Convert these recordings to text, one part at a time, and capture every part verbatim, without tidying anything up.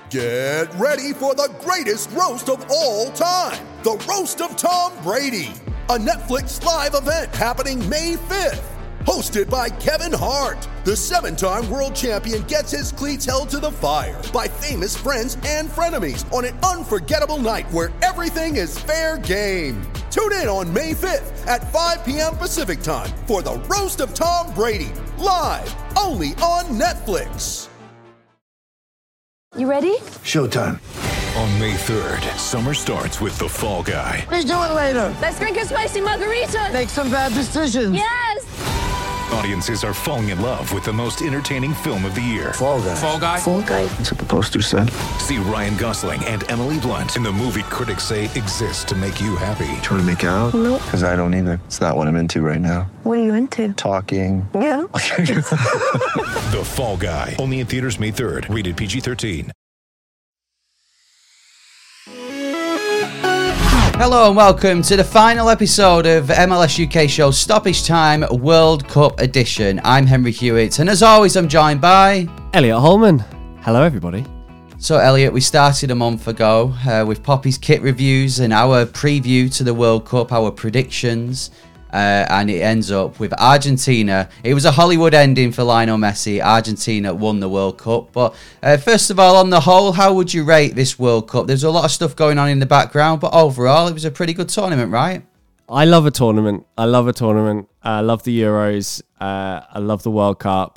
Get ready for the greatest roast of all time, the Roast of Tom Brady, a Netflix live event happening May fifth. Hosted by Kevin Hart, the seven-time world champion gets his cleats held to the fire by famous friends and frenemies on an unforgettable night where everything is fair game. Tune in on May fifth at five p.m. Pacific time for the Roast of Tom Brady, live only on Netflix. You ready? Showtime. On May third, summer starts with The Fall Guy. Let's do it later. Let's drink a spicy margarita. Make some bad decisions. Yes! Audiences are falling in love with the most entertaining film of the year. Fall Guy. Fall Guy. Fall Guy. That's what the poster said. See Ryan Gosling and Emily Blunt in the movie critics say exists to make you happy. Trying to make it out? Nope. Because I don't either. It's not what I'm into right now. What are you into? Talking. Yeah. The Fall Guy. Only in theaters May third. Rated P G thirteen. Hello and welcome to the final episode of M L S U K show Stoppage Time World Cup Edition. I'm Henry Hewitt, and as always I'm joined by... Elliot Holman. Hello everybody. So Elliot, we started a month ago uh, with Poppy's kit reviews and our preview to the World Cup, our predictions. Uh, and it ends up with Argentina. It was a Hollywood ending for Lionel Messi. Argentina won the World Cup. But uh, first of all, on the whole, how would you rate this World Cup? There's a lot of stuff going on in the background, but overall, it was a pretty good tournament, right? I love a tournament. I love a tournament. I love the Euros. Uh, I love the World Cup.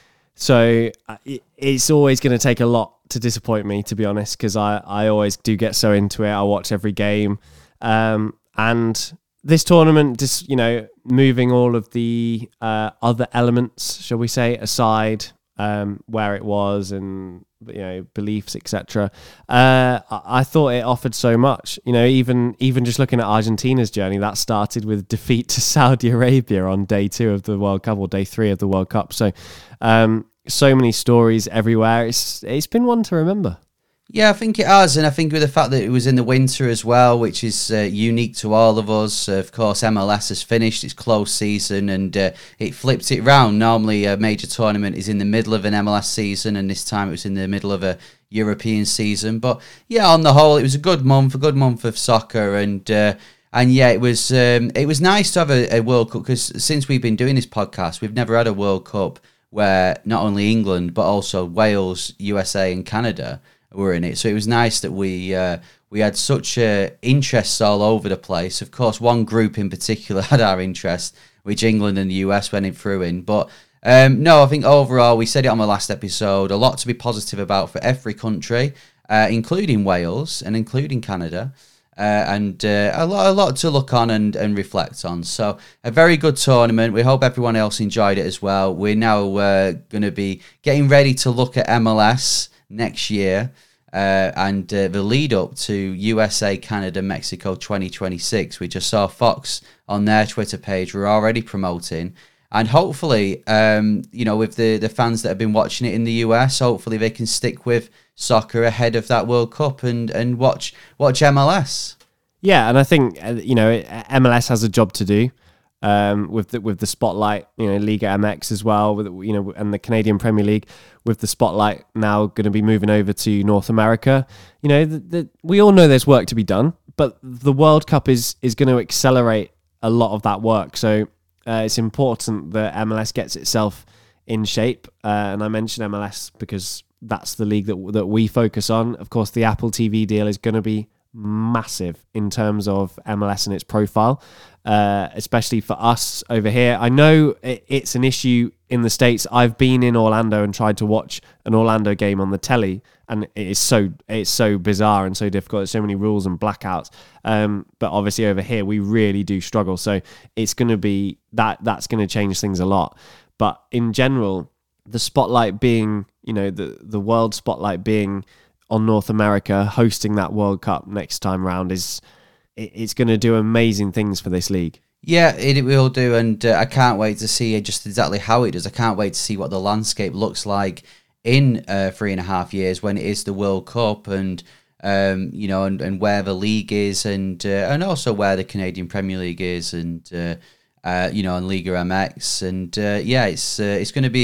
So uh, it, it's always going to take a lot to disappoint me, to be honest, because I, I always do get so into it. I watch every game. Um, and... This tournament, just, you know, moving all of the uh, other elements, shall we say, aside, um, where it was and, you know, beliefs, et cetera. Uh, I-, I thought it offered so much. You know, even even just looking at Argentina's journey, that started with defeat to Saudi Arabia on day two of the World Cup, or day three of the World Cup. So, um, so many stories everywhere. It's It's been one to remember. Yeah, I think it has, and I think with the fact that it was in the winter as well, which is uh, unique to all of us. Uh, of course, M L S has finished its close season, and uh, it flipped it round. Normally, a major tournament is in the middle of an M L S season, and this time it was in the middle of a European season. But yeah, on the whole, it was a good month, a good month of soccer, and uh, and yeah, it was um, it was nice to have a, a World Cup, because since we've been doing this podcast, we've never had a World Cup where not only England but also Wales, U S A, and Canada were in it. So it was nice that we uh, we had such uh, interests all over the place. Of course, one group in particular had our interest, which England and the U S went in through in. But um, no, I think overall, we said it on the last episode, a lot to be positive about for every country, uh, including Wales and including Canada. Uh, and uh, a lot, a lot to look on and, and reflect on. So a very good tournament. We hope everyone else enjoyed it as well. We're now uh, going to be getting ready to look at M L S next year, uh, and uh, the lead up to U S A, Canada, Mexico twenty twenty-six. We just saw Fox on their Twitter page. We're already promoting, and hopefully, um, you know, with the, the fans that have been watching it in the U S, hopefully they can stick with soccer ahead of that World Cup and, and watch watch M L S. Yeah, and I think, you know, M L S has a job to do. Um, with the with the spotlight, you know, Liga M X as well, with, you know, and the Canadian Premier League, with the spotlight now going to be moving over to North America. You know, the, the, we all know there's work to be done, but the World Cup is is going to accelerate a lot of that work. So uh, it's important that M L S gets itself in shape. Uh, and I mention M L S because that's the league that that we focus on. Of course, the Apple T V deal is going to be massive in terms of M L S and its profile, uh, especially for us over here. I know it, it's an issue in the States. I've been in Orlando and tried to watch an Orlando game on the telly, and it is so it's so bizarre and so difficult. There's so many rules and blackouts. Um, but obviously over here we really do struggle. So it's going to be that that's going to change things a lot. But in general, the spotlight being, you know, the the world spotlight being on North America, hosting that World Cup next time round is it's going to do amazing things for this league. Yeah, it will do, and uh, I can't wait to see just exactly how it does. I can't wait to see what the landscape looks like in uh, three and a half years when it is the World Cup, and um, you know, and, and where the league is, and uh, and also where the Canadian Premier League is, and uh, uh, you know, and Liga M X, and uh, yeah, it's uh, it's going to be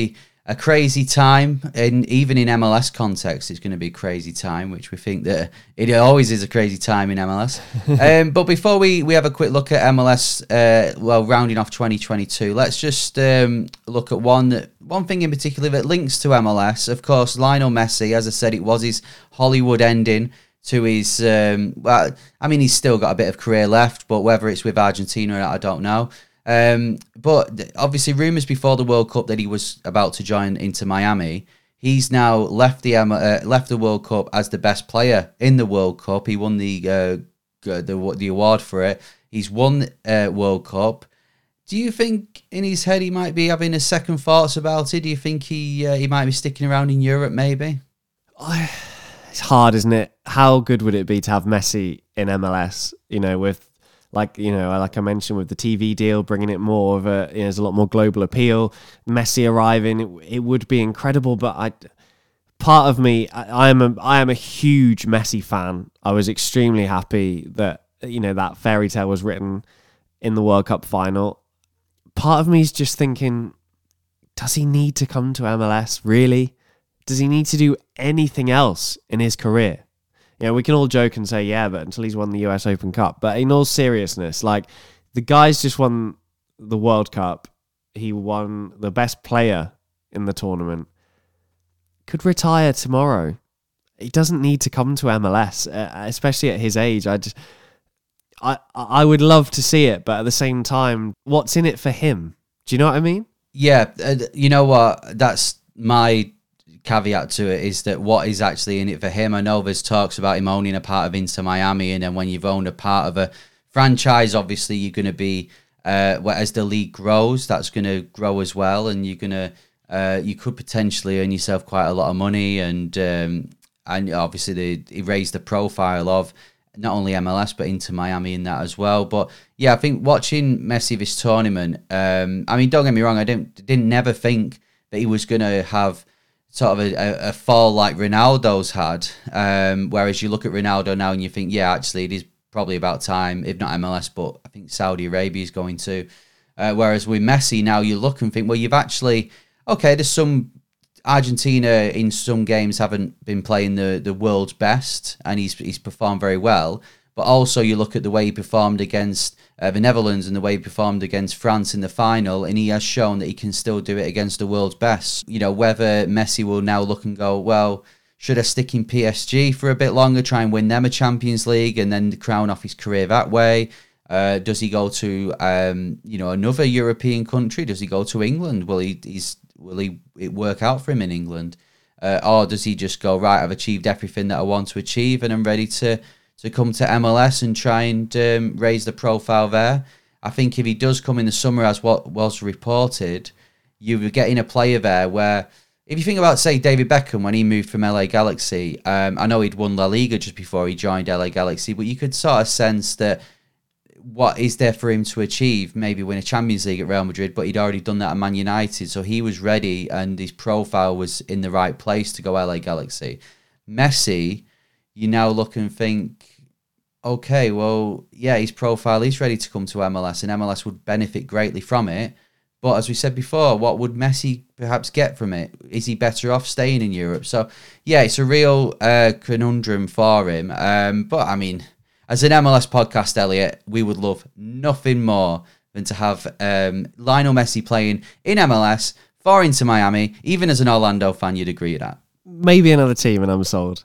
a crazy time, and even in M L S context, it's going to be a crazy time, which we think that it always is a crazy time in M L S. um, but before we, we have a quick look at M L S, uh, well, rounding off twenty twenty-two, let's just um, look at one that, one thing in particular that links to M L S. Of course, Lionel Messi, as I said, it was his Hollywood ending to his, um, well, I mean, he's still got a bit of career left, but whether it's with Argentina or not, I don't know. Um, but obviously rumours before the World Cup that he was about to join Inter Miami. He's now left the uh, left the World Cup as the best player in the World Cup. He won the uh, the the award for it. He's won uh, World Cup. Do you think in his head he might be having a second thoughts about it? Do you think he uh, he might be sticking around in Europe maybe? It's hard, isn't it? How good would it be to have Messi in M L S? You know, with Like, you know, like I mentioned with the T V deal, bringing it more of a, you know, there's a lot more global appeal. Messi arriving, it, it would be incredible. But I, part of me, I, I am a, I am a huge Messi fan. I was extremely happy that, you know, that fairy tale was written in the World Cup final. Part of me is just thinking, does he need to come to M L S? Really? Does he need to do anything else in his career? You know, we can all joke and say, yeah, but until he's won the U S Open Cup. But in all seriousness, like, the guy's just won the World Cup. He won the best player in the tournament. Could retire tomorrow. He doesn't need to come to M L S, uh, especially at his age. I just, I, I would love to see it, but at the same time, what's in it for him? Do you know what I mean? Yeah, uh, you know what? That's my caveat to it, is that what is actually in it for him. I know there's talks about him owning a part of Inter Miami, and then when you've owned a part of a franchise, obviously you're going to be, uh, as the league grows, that's going to grow as well, and you're going to, uh, you could potentially earn yourself quite a lot of money, and um, and obviously they, he raised the profile of not only M L S but Inter Miami in that as well. But yeah, I think watching Messi this tournament, um, I mean, don't get me wrong, I didn't didn't never think that he was going to have sort of a, a, a fall like Ronaldo's had, um, whereas you look at Ronaldo now and you think, yeah, actually it is probably about time, if not M L S, but I think Saudi Arabia is going to. Uh, whereas with Messi now, you look and think, well, you've actually, okay, there's some, Argentina in some games haven't been playing the, the world's best, and he's he's performed very well. But also you look at the way he performed against uh, the Netherlands and the way he performed against France in the final, and he has shown that he can still do it against the world's best. You know, whether Messi will now look and go, well, should I stick in P S G for a bit longer, try and win them a Champions League and then crown off his career that way? Uh, does he go to, um, you know, another European country? Does he go to England? Will he, he's, will he it work out for him in England? Uh, or does he just go, right, I've achieved everything that I want to achieve and I'm ready to... to come to M L S and try and um, raise the profile there? I think if he does come in the summer, as what was reported, you're getting a player there where, if you think about, say, David Beckham, when he moved from L A Galaxy, um, I know he'd won La Liga just before he joined L A Galaxy, but you could sort of sense that what is there for him to achieve? Maybe win a Champions League at Real Madrid, but he'd already done that at Man United, so he was ready and his profile was in the right place to go L A Galaxy. Messi, you now look and think, okay, well, yeah, his profile is ready to come to M L S, and M L S would benefit greatly from it. But as we said before, what would Messi perhaps get from it? Is he better off staying in Europe? So, yeah, it's a real uh, conundrum for him. Um, but, I mean, as an M L S podcast, Elliot, we would love nothing more than to have um, Lionel Messi playing in M L S for Inter Miami. Even as an Orlando fan, you'd agree with that. Maybe another team and I'm sold.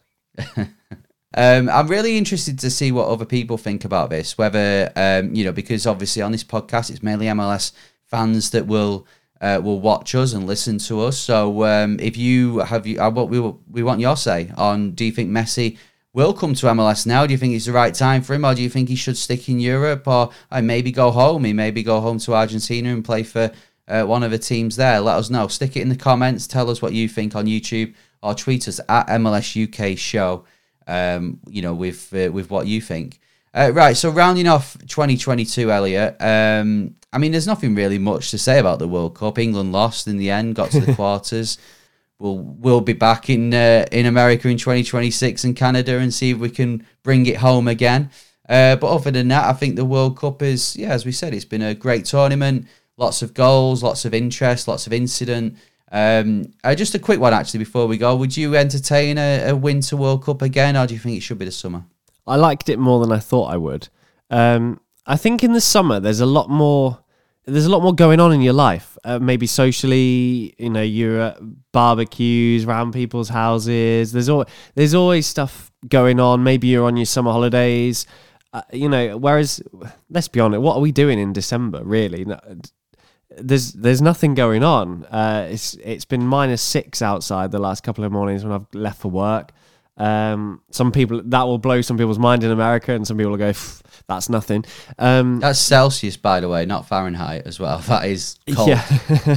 Um, I'm really interested to see what other people think about this, whether, um, you know, because obviously on this podcast, it's mainly M L S fans that will uh, will watch us and listen to us. So um, if you have, you, uh, what we we want your say on, do you think Messi will come to M L S now? Do you think it's the right time for him, or do you think he should stick in Europe, or uh, maybe go home? He maybe go home to Argentina and play for uh, one of the teams there. Let us know. Stick it in the comments. Tell us what you think on YouTube, or tweet us at M L S U K Show. Um, you know, with uh, with what you think. Uh, right, so rounding off twenty twenty-two, Elliot, um, I mean, there's nothing really much to say about the World Cup. England lost in the end, got to the quarters. We'll we'll be back in uh, in America in twenty twenty-six and Canada and see if we can bring it home again. Uh, but other than that, I think the World Cup is, yeah, as we said, it's been a great tournament. Lots of goals, lots of interest, lots of incident. Um, uh, just a quick one, actually, before we go. Would you entertain a, a Winter World Cup again, or do you think it should be the summer? I liked it more than I thought I would. Um, I think in the summer there's a lot more. There's a lot more going on in your life. Uh, maybe socially, you know, you're at barbecues around people's houses. There's al- there's always stuff going on. Maybe you're on your summer holidays. Uh, you know, whereas, let's be honest, what are we doing in December? Really, no, there's there's nothing going on. Uh, it's it's been minus six outside the last couple of mornings when I've left for work. Um, some people that will blow some people's mind in America, and some people will go, "That's nothing." Um, That's Celsius, by the way, not Fahrenheit as well. That is cold. Yeah.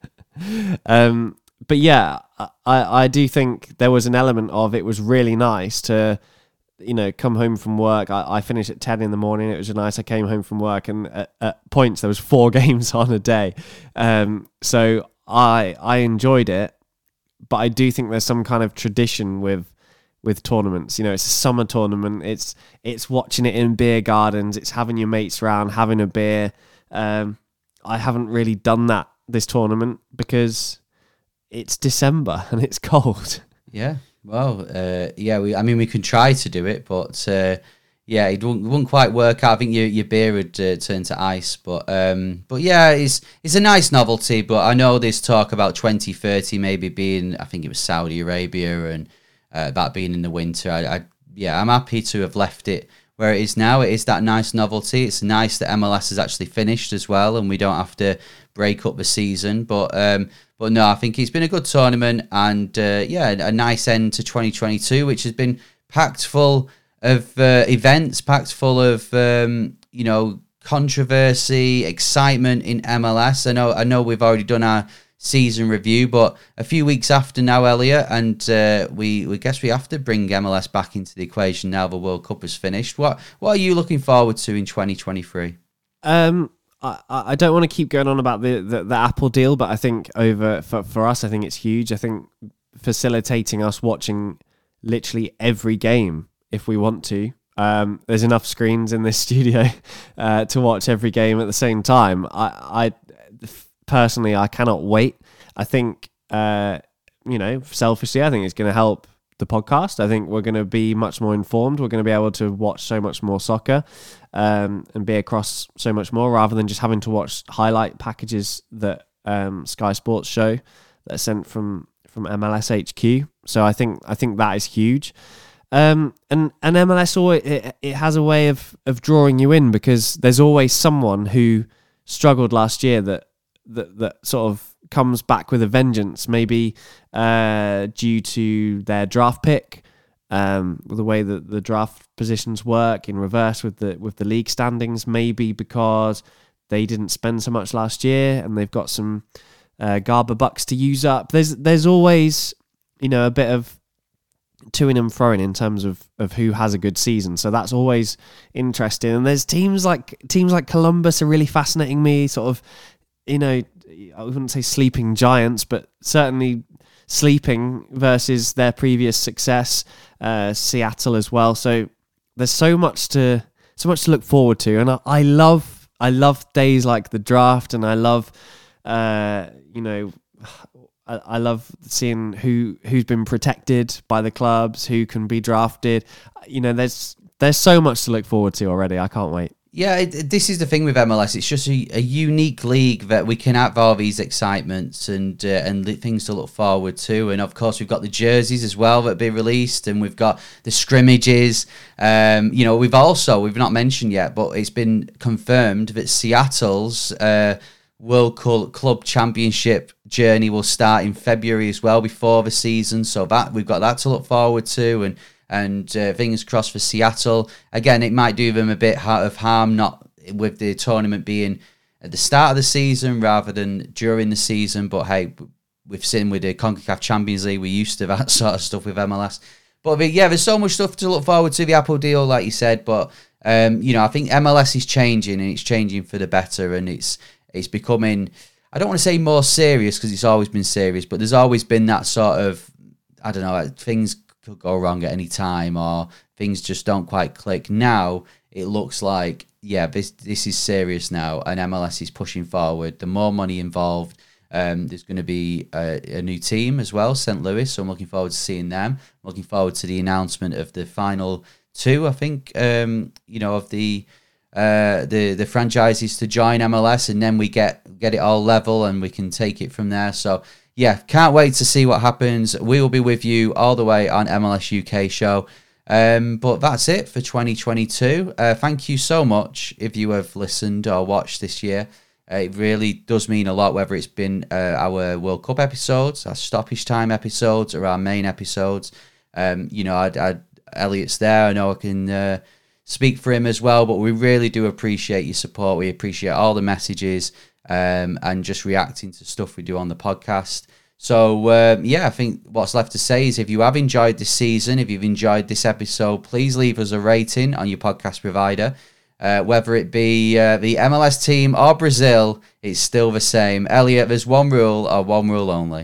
um, but yeah, I I do think there was an element of it was really nice to, you know, come home from work. I, I finished at ten in the morning. It was nice. I came home from work, and at, at points there was four games on a day. Um, so I I enjoyed it, but I do think there's some kind of tradition with. with tournaments. You know, it's a summer tournament. It's it's watching it in beer gardens. It's having your mates around, having a beer. Um, I haven't really done that this tournament because it's December and it's cold. Yeah, well, uh, yeah. We, I mean, we can try to do it, but uh, yeah, it wouldn't, wouldn't quite work out. I think your your beer would uh, turn to ice. But um, but yeah, it's it's a nice novelty. But I know there's talk about twenty thirty maybe being. I think it was Saudi Arabia and. Uh, that being in the winter, I, I yeah, I'm happy to have left it where it is now. It is that nice novelty. It's nice that M L S has actually finished as well, and we don't have to break up the season. But um, but no, I think it's been a good tournament, and uh, yeah, a nice end to twenty twenty-two, which has been packed full of uh, events, packed full of um, you know controversy, excitement in M L S. I know, I know, we've already done our season review, but a few weeks after now, Elliot, and uh, we we guess we have to bring M L S back into the equation now the World Cup is finished. What what are you looking forward to in twenty twenty-three? Um, I, I don't want to keep going on about the, the, the Apple deal, but I think over for, for us, I think it's huge. I think facilitating us watching literally every game if we want to. Um, there's enough screens in this studio uh, to watch every game at the same time. I, I personally, I cannot wait. I think, uh, you know, selfishly, I think it's going to help the podcast. I think we're going to be much more informed. We're going to be able to watch so much more soccer um, and be across so much more rather than just having to watch highlight packages that um, Sky Sports show that are sent from, from M L S H Q. So I think I think that is huge. Um, and, and M L S, always, it, it has a way of, of drawing you in because there's always someone who struggled last year that that, that sort of comes back with a vengeance, maybe uh, due to their draft pick, um, the way that the draft positions work in reverse with the with the league standings, maybe because they didn't spend so much last year and they've got some uh, Garber bucks to use up. There's there's always, you know, a bit of toing and froing in terms of, of who has a good season. So that's always interesting. And there's teams like teams like Columbus are really fascinating me, sort of, you know, I wouldn't say sleeping giants, but certainly sleeping versus their previous success. Uh, Seattle as well. So there's so much to so much to look forward to, and I, I love I love days like the draft, and I love uh, you know I, I love seeing who who's been protected by the clubs, who can be drafted. You know, there's there's so much to look forward to already. I can't wait. Yeah, it, this is the thing with M L S. It's just a, a unique league that we can have all these excitements and uh, and things to look forward to. And of course, we've got the jerseys as well that be released, and we've got the scrimmages. Um, you know, we've also we've not mentioned yet, but it's been confirmed that Seattle's uh, World Club Championship journey will start in February as well, before the season. So that we've got that to look forward to, and. And uh, fingers crossed for Seattle. Again, it might do them a bit of harm, not with the tournament being at the start of the season rather than during the season. But hey, we've seen with the CONCACAF Champions League, we're used to that sort of stuff with M L S. But yeah, there's so much stuff to look forward to, the Apple deal, like you said. But, um, you know, I think M L S is changing, and it's changing for the better. And it's it's becoming, I don't want to say more serious because it's always been serious, but there's always been that sort of, I don't know, things could go wrong at any time, or things just don't quite click. Now it looks like, yeah, this this is serious now, and M L S is pushing forward. The more money involved, Um, there's going to be a, a new team as well, Saint Louis, so I'm looking forward to seeing them. I'm looking forward to the announcement of the final two, I think, um, you know, of the uh, the the franchises to join M L S, and then we get get it all level and we can take it from there. So yeah, can't wait to see what happens. We will be with you all the way on M L S U K show. Um, but that's it for twenty twenty-two. Uh, thank you so much if you have listened or watched this year. Uh, it really does mean a lot, whether it's been uh, our World Cup episodes, our stoppage time episodes, or our main episodes. Um, you know, I, I, Elliot's there. I know I can uh, speak for him as well, but we really do appreciate your support. We appreciate all the messages um, and just reacting to stuff we do on the podcast. So, um, yeah, I think what's left to say is if you have enjoyed this season, if you've enjoyed this episode, please leave us a rating on your podcast provider. Uh, whether it be uh, the M L S team or Brazil, it's still the same. Elliot, there's one rule or one rule only.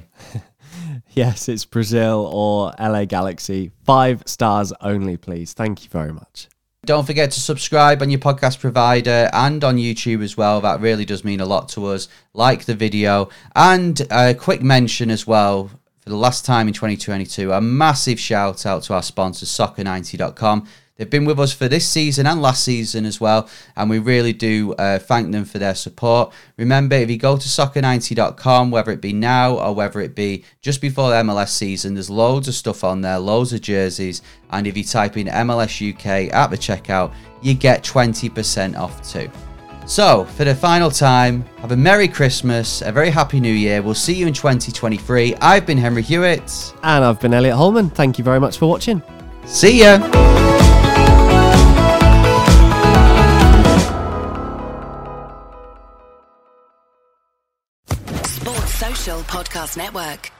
Yes, it's Brazil or L A Galaxy. Five stars only, please. Thank you very much. Don't forget to subscribe on your podcast provider and on YouTube as well. That really does mean a lot to us. Like the video. And a quick mention as well, for the last time in twenty twenty-two, a massive shout out to our sponsors, soccer ninety dot com. They've been with us for this season and last season as well, and we really do uh, thank them for their support. Remember, if you go to soccer ninety dot com, whether it be now or whether it be just before the M L S season, there's loads of stuff on there, loads of jerseys, and if you type in M L S U K at the checkout, you get twenty percent off too. So, for the final time, have a Merry Christmas, a very Happy New Year. We'll see you in twenty twenty-three. I've been Henry Hewitt. And I've been Elliot Holman. Thank you very much for watching. See ya! Sports Social Podcast Network.